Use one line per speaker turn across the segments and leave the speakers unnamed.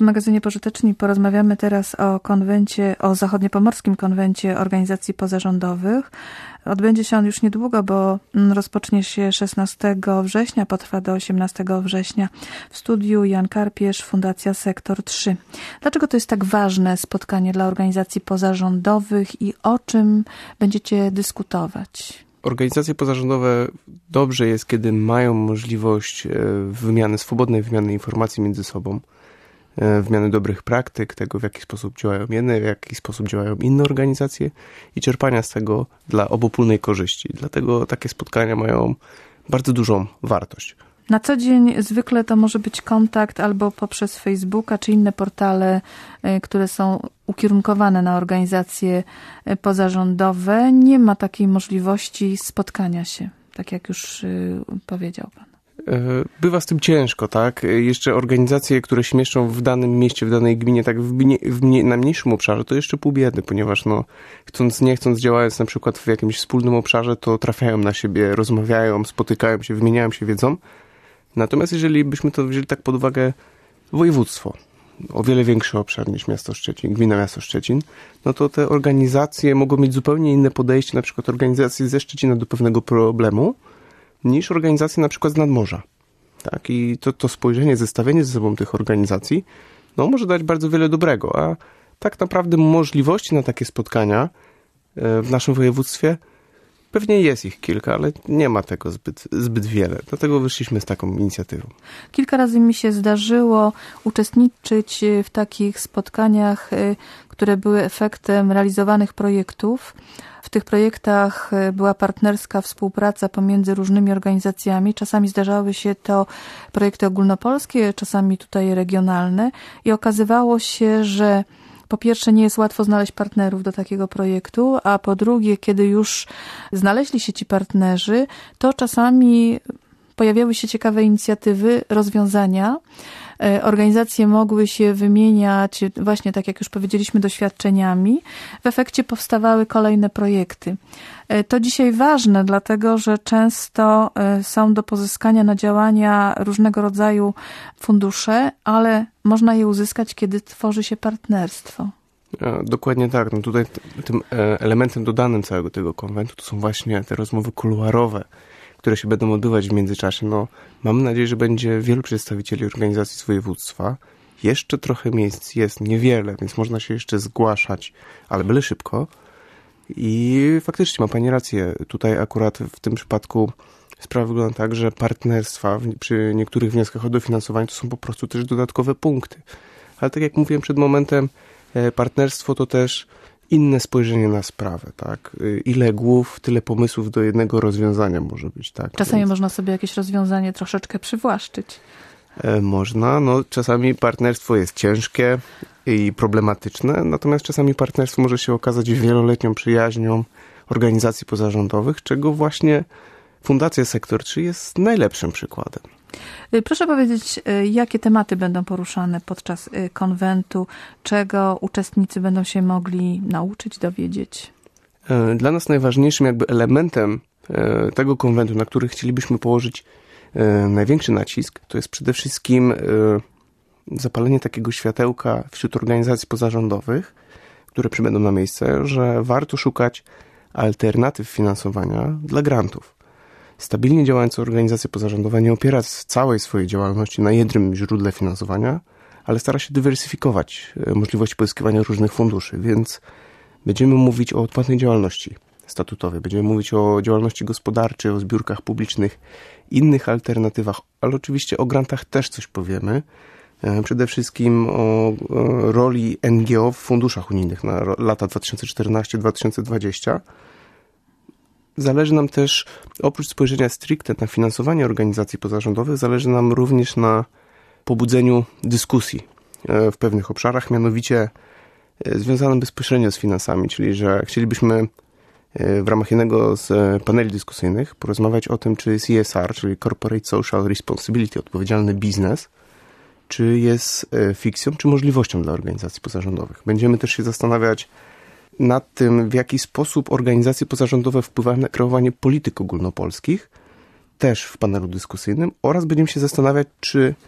magazynie Pożyteczni porozmawiamy teraz o konwencie, o Zachodniopomorskim Konwencie Organizacji Pozarządowych. Odbędzie się on już niedługo, bo rozpocznie się 16 września, potrwa do 18 września w studiu Jan Karpierz, Fundacja Sektor 3. Dlaczego to jest tak ważne spotkanie dla organizacji pozarządowych i o czym będziecie dyskutować?
Organizacje pozarządowe dobrze jest, kiedy mają możliwość swobodnej wymiany informacji między sobą, wymiany dobrych praktyk, tego w jaki sposób działają jedne, w jaki sposób działają inne organizacje i czerpania z tego dla obopólnej korzyści. Dlatego takie spotkania mają bardzo dużą wartość.
Na co dzień zwykle to może być kontakt albo poprzez Facebooka czy inne portale, które są ukierunkowane na organizacje pozarządowe. Nie ma takiej możliwości spotkania się, tak jak już powiedział pan.
Bywa z tym ciężko, tak? Jeszcze organizacje, które się mieszczą w danym mieście, w danej gminie, tak na mniejszym obszarze, to jeszcze pół biedy, ponieważ chcąc, nie chcąc, działając na przykład w jakimś wspólnym obszarze, to trafiają na siebie, rozmawiają, spotykają się, wymieniają się wiedzą. Natomiast jeżeli byśmy to wzięli tak pod uwagę województwo, o wiele większy obszar niż miasto Szczecin, gmina miasto Szczecin, no to te organizacje mogą mieć zupełnie inne podejście, na przykład organizacje ze Szczecina do pewnego problemu, niż organizacje na przykład z nadmorza. Tak? I to spojrzenie, zestawienie ze sobą tych organizacji, może dać bardzo wiele dobrego, a tak naprawdę możliwości na takie spotkania w naszym województwie pewnie jest ich kilka, ale nie ma tego zbyt wiele. Dlatego wyszliśmy z taką inicjatywą.
Kilka razy mi się zdarzyło uczestniczyć w takich spotkaniach, które były efektem realizowanych projektów. W tych projektach była partnerska współpraca pomiędzy różnymi organizacjami. Czasami zdarzały się to projekty ogólnopolskie, czasami tutaj regionalne i okazywało się, że po pierwsze nie jest łatwo znaleźć partnerów do takiego projektu, a po drugie, kiedy już znaleźli się ci partnerzy, to czasami pojawiały się ciekawe inicjatywy, rozwiązania. Organizacje mogły się wymieniać, właśnie tak jak już powiedzieliśmy, doświadczeniami. W efekcie powstawały kolejne projekty. To dzisiaj ważne, dlatego że często są do pozyskania na działania różnego rodzaju fundusze, ale można je uzyskać, kiedy tworzy się partnerstwo.
Dokładnie tak. Tutaj tym elementem dodanym całego tego konwentu to są właśnie te rozmowy kuluarowe, które się będą odbywać w międzyczasie. Mamy nadzieję, że będzie wielu przedstawicieli organizacji z województwa. Jeszcze trochę miejsc jest, niewiele, więc można się jeszcze zgłaszać, ale byle szybko. I faktycznie ma pani rację. Tutaj akurat w tym przypadku sprawa wygląda tak, że partnerstwa przy niektórych wnioskach o dofinansowanie to są po prostu też dodatkowe punkty. Ale tak jak mówiłem przed momentem, partnerstwo to też inne spojrzenie na sprawę, tak? Ile głów, tyle pomysłów do jednego rozwiązania może być, tak?
Czasami można sobie jakieś rozwiązanie troszeczkę przywłaszczyć.
Można, czasami partnerstwo jest ciężkie i problematyczne, natomiast czasami partnerstwo może się okazać wieloletnią przyjaźnią organizacji pozarządowych, czego właśnie Fundacja Sektor 3 jest najlepszym przykładem.
Proszę powiedzieć, jakie tematy będą poruszane podczas konwentu, czego uczestnicy będą się mogli nauczyć, dowiedzieć?
Dla nas najważniejszym elementem tego konwentu, na który chcielibyśmy położyć największy nacisk, to jest przede wszystkim zapalenie takiego światełka wśród organizacji pozarządowych, które przybędą na miejsce, że warto szukać alternatyw finansowania dla grantów. Stabilnie działająca organizacja pozarządowa nie opiera całej swojej działalności na jednym źródle finansowania, ale stara się dywersyfikować możliwości pozyskiwania różnych funduszy, więc będziemy mówić o odpłatnej działalności statutowej, będziemy mówić o działalności gospodarczej, o zbiórkach publicznych, innych alternatywach, ale oczywiście o grantach też coś powiemy. Przede wszystkim o roli NGO w funduszach unijnych na lata 2014-2020. Zależy nam też, oprócz spojrzenia stricte na finansowanie organizacji pozarządowych, zależy nam również na pobudzeniu dyskusji w pewnych obszarach, mianowicie związanym bezpośrednio z finansami, czyli że chcielibyśmy w ramach jednego z paneli dyskusyjnych porozmawiać o tym, czy CSR, czyli Corporate Social Responsibility, odpowiedzialny biznes, czy jest fikcją, czy możliwością dla organizacji pozarządowych. Będziemy też się zastanawiać nad tym, w jaki sposób organizacje pozarządowe wpływają na kreowanie polityk ogólnopolskich, też w panelu dyskusyjnym, oraz będziemy się zastanawiać, czy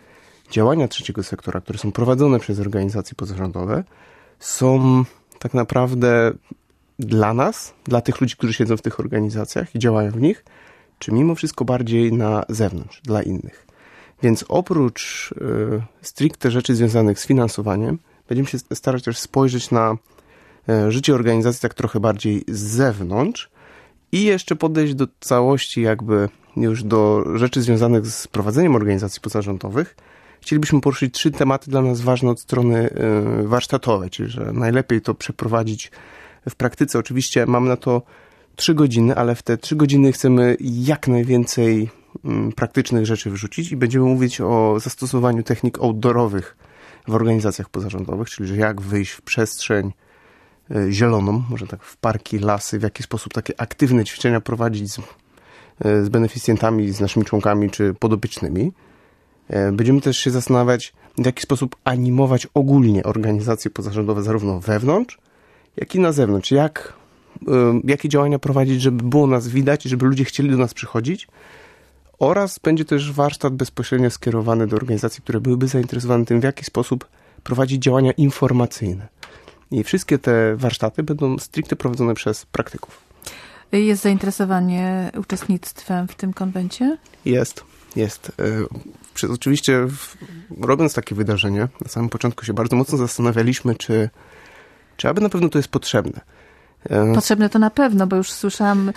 działania trzeciego sektora, które są prowadzone przez organizacje pozarządowe, są tak naprawdę dla nas, dla tych ludzi, którzy siedzą w tych organizacjach i działają w nich, czy mimo wszystko bardziej na zewnątrz, dla innych. Więc oprócz stricte rzeczy związanych z finansowaniem, będziemy się starać też spojrzeć na życie organizacji tak trochę bardziej z zewnątrz i jeszcze podejść do całości jakby już do rzeczy związanych z prowadzeniem organizacji pozarządowych. Chcielibyśmy poruszyć 3 tematy dla nas ważne od strony warsztatowej, czyli że najlepiej to przeprowadzić w praktyce. Oczywiście mamy na to 3 godziny, ale w te 3 godziny chcemy jak najwięcej praktycznych rzeczy wrzucić i będziemy mówić o zastosowaniu technik outdoorowych w organizacjach pozarządowych, czyli że jak wyjść w przestrzeń zieloną, może tak w parki, lasy, w jaki sposób takie aktywne ćwiczenia prowadzić z beneficjentami, z naszymi członkami czy podopiecznymi. Będziemy też się zastanawiać, w jaki sposób animować ogólnie organizacje pozarządowe zarówno wewnątrz, jak i na zewnątrz. Jakie działania prowadzić, żeby było nas widać i żeby ludzie chcieli do nas przychodzić. Oraz będzie też warsztat bezpośrednio skierowany do organizacji, które byłyby zainteresowane tym, w jaki sposób prowadzić działania informacyjne. I wszystkie te warsztaty będą stricte prowadzone przez praktyków.
Jest zainteresowanie uczestnictwem w tym konwencie?
Jest. Oczywiście robiąc takie wydarzenie, na samym początku się bardzo mocno zastanawialiśmy, czy aby na pewno to jest potrzebne.
Potrzebne to na pewno, bo już słyszałam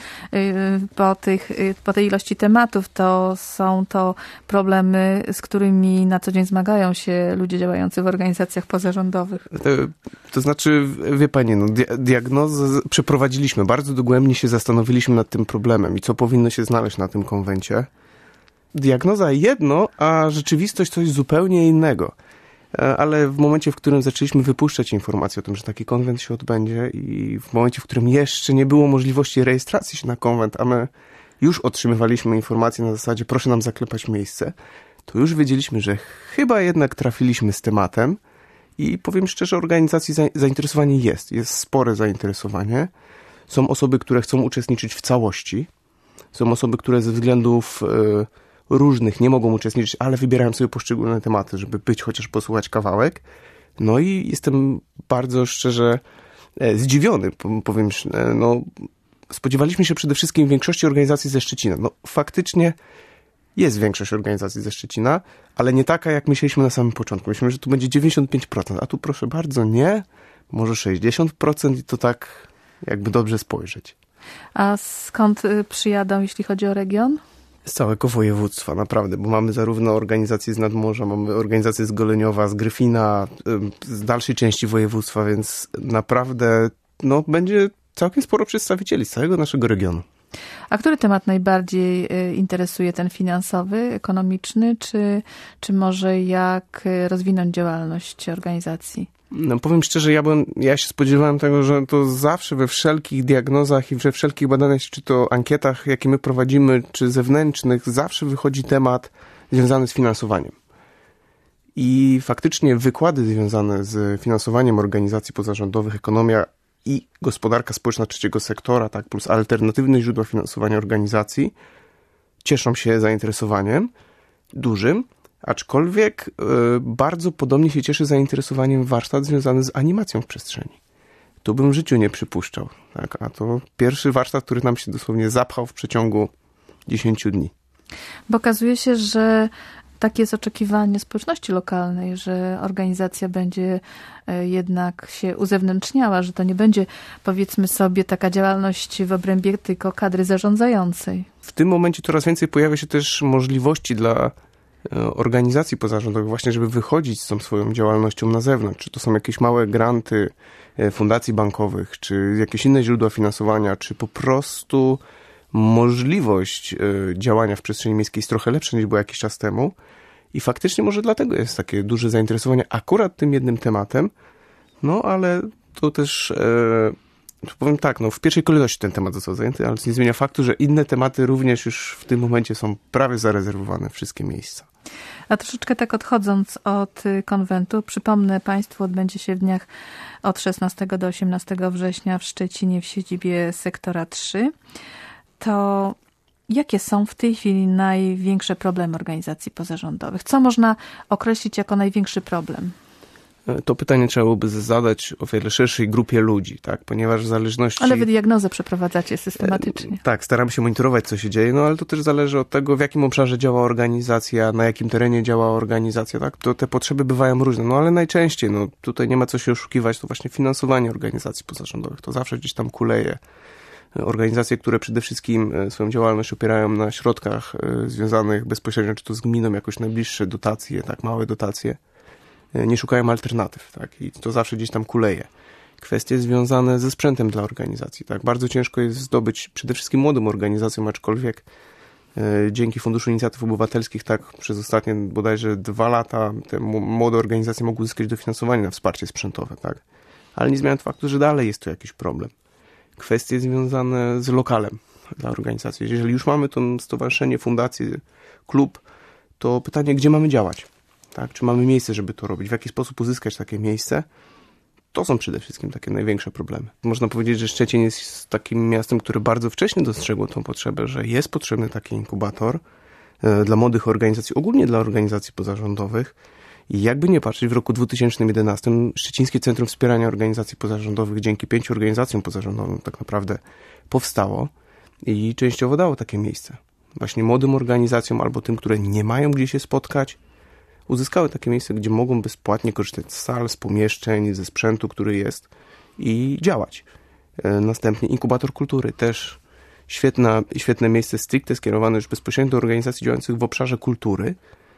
po tej ilości tematów, to są to problemy, z którymi na co dzień zmagają się ludzie działający w organizacjach pozarządowych.
To znaczy, wie pani, diagnozę przeprowadziliśmy, bardzo dogłębnie się zastanowiliśmy nad tym problemem i co powinno się znaleźć na tym konwencie. Diagnoza jedno, a rzeczywistość coś zupełnie innego. Ale w momencie, w którym zaczęliśmy wypuszczać informacje o tym, że taki konwent się odbędzie i w momencie, w którym jeszcze nie było możliwości rejestracji się na konwent, a my już otrzymywaliśmy informacje na zasadzie proszę nam zaklepać miejsce, to już wiedzieliśmy, że chyba jednak trafiliśmy z tematem i powiem szczerze, organizacji zainteresowanie jest spore zainteresowanie. Są osoby, które chcą uczestniczyć w całości. Są osoby, które ze względów różnych nie mogą uczestniczyć, ale wybierają sobie poszczególne tematy, żeby być, chociaż posłuchać kawałek. No i jestem bardzo szczerze zdziwiony, powiem, spodziewaliśmy się przede wszystkim większości organizacji ze Szczecina. Faktycznie jest większość organizacji ze Szczecina, ale nie taka, jak myśleliśmy na samym początku. Myśleliśmy, że tu będzie 95%, a tu proszę bardzo nie, może 60% i to tak jakby dobrze spojrzeć.
A skąd przyjadą, jeśli chodzi o region?
Z całego województwa, naprawdę, bo mamy zarówno organizacje z Nadmorza, mamy organizacje z Goleniowa, z Gryfina, z dalszej części województwa, więc naprawdę będzie całkiem sporo przedstawicieli z całego naszego regionu.
A który temat najbardziej interesuje, ten finansowy, ekonomiczny, czy może jak rozwinąć działalność organizacji?
Powiem szczerze, ja się spodziewałem tego, że to zawsze we wszelkich diagnozach i we wszelkich badaniach, czy to ankietach, jakie my prowadzimy, czy zewnętrznych, zawsze wychodzi temat związany z finansowaniem. I faktycznie wykłady związane z finansowaniem organizacji pozarządowych, ekonomia i gospodarka społeczna trzeciego sektora, tak, plus alternatywne źródła finansowania organizacji cieszą się zainteresowaniem dużym. Aczkolwiek bardzo podobnie się cieszy zainteresowaniem warsztat związany z animacją w przestrzeni. Tu bym w życiu nie przypuszczał. Tak? A to pierwszy warsztat, który nam się dosłownie zapchał w przeciągu 10 dni.
Bo okazuje się, że takie jest oczekiwanie społeczności lokalnej, że organizacja będzie jednak się uzewnętrzniała, że to nie będzie, powiedzmy sobie, taka działalność w obrębie tylko kadry zarządzającej.
W tym momencie coraz więcej pojawia się też możliwości dla organizacji pozarządowych właśnie, żeby wychodzić z tą swoją działalnością na zewnątrz. Czy to są jakieś małe granty fundacji bankowych, czy jakieś inne źródła finansowania, czy po prostu możliwość działania w przestrzeni miejskiej jest trochę lepsza niż była jakiś czas temu. I faktycznie może dlatego jest takie duże zainteresowanie akurat tym jednym tematem, ale to też powiem tak, w pierwszej kolejności ten temat został zajęty, ale to nie zmienia faktu, że inne tematy również już w tym momencie są prawie zarezerwowane, wszystkie miejsca.
A troszeczkę tak odchodząc od konwentu, przypomnę Państwu, odbędzie się w dniach od 16 do 18 września w Szczecinie w siedzibie sektora 3. To Jakie są w tej chwili największe problemy organizacji pozarządowych? Co można określić jako największy problem?
To pytanie trzeba byłoby zadać o wiele szerszej grupie ludzi, tak? Ponieważ w zależności...
Ale wy diagnozę przeprowadzacie systematycznie.
Tak, staramy się monitorować, co się dzieje, ale to też zależy od tego, w jakim obszarze działa organizacja, na jakim terenie działa organizacja, tak? To te potrzeby bywają różne, ale najczęściej, tutaj nie ma co się oszukiwać, to właśnie finansowanie organizacji pozarządowych, to zawsze gdzieś tam kuleje. Organizacje, które przede wszystkim swoją działalność opierają na środkach związanych bezpośrednio, czy to z gminą, jakoś najbliższe dotacje, tak, małe dotacje, nie szukają alternatyw, tak, i to zawsze gdzieś tam kuleje. Kwestie związane ze sprzętem dla organizacji, tak, bardzo ciężko jest zdobyć przede wszystkim młodym organizacjom, aczkolwiek dzięki Funduszu Inicjatyw Obywatelskich, tak, przez ostatnie bodajże 2 lata te młode organizacje mogły uzyskać dofinansowanie na wsparcie sprzętowe, tak, ale nie zmienia faktu, że dalej jest to jakiś problem. Kwestie związane z lokalem dla organizacji. Jeżeli już mamy to stowarzyszenie, fundację, klub, to pytanie, gdzie mamy działać? Tak? Czy mamy miejsce, żeby to robić? W jaki sposób uzyskać takie miejsce? To są przede wszystkim takie największe problemy. Można powiedzieć, że Szczecin jest takim miastem, które bardzo wcześnie dostrzegło tą potrzebę, że jest potrzebny taki inkubator dla młodych organizacji, ogólnie dla organizacji pozarządowych. I jakby nie patrzeć, w roku 2011 Szczecińskie Centrum Wspierania Organizacji Pozarządowych dzięki 5 organizacjom pozarządowym tak naprawdę powstało i częściowo dało takie miejsce. Właśnie młodym organizacjom albo tym, które nie mają gdzie się spotkać, uzyskały takie miejsce, gdzie mogą bezpłatnie korzystać z sal, z pomieszczeń, ze sprzętu, który jest i działać. Następnie inkubator kultury, też świetne miejsce stricte skierowane już bezpośrednio do organizacji działających w obszarze kultury,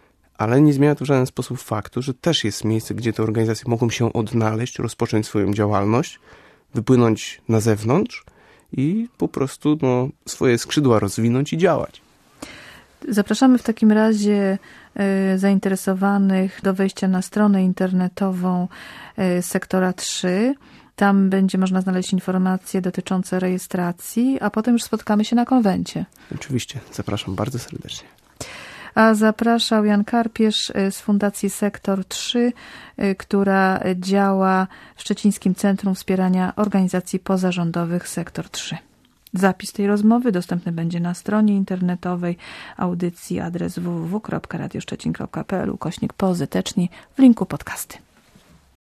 ale nie zmienia to w żaden sposób faktu, że też jest miejsce, gdzie te organizacje mogą się odnaleźć, rozpocząć swoją działalność, wypłynąć na zewnątrz i po prostu swoje skrzydła rozwinąć i działać.
Zapraszamy w takim razie zainteresowanych do wejścia na stronę internetową sektora 3. Tam będzie można znaleźć informacje dotyczące rejestracji, a potem już spotkamy się na konwencie. Oczywiście,
zapraszam bardzo serdecznie.
A zapraszał Jan Karpierz z Fundacji Sektor 3, która działa w Szczecińskim Centrum Wspierania Organizacji Pozarządowych Sektor 3. Zapis tej rozmowy dostępny będzie na stronie internetowej audycji, adres www.radioszczecin.pl/pozyteczni w linku podcasty.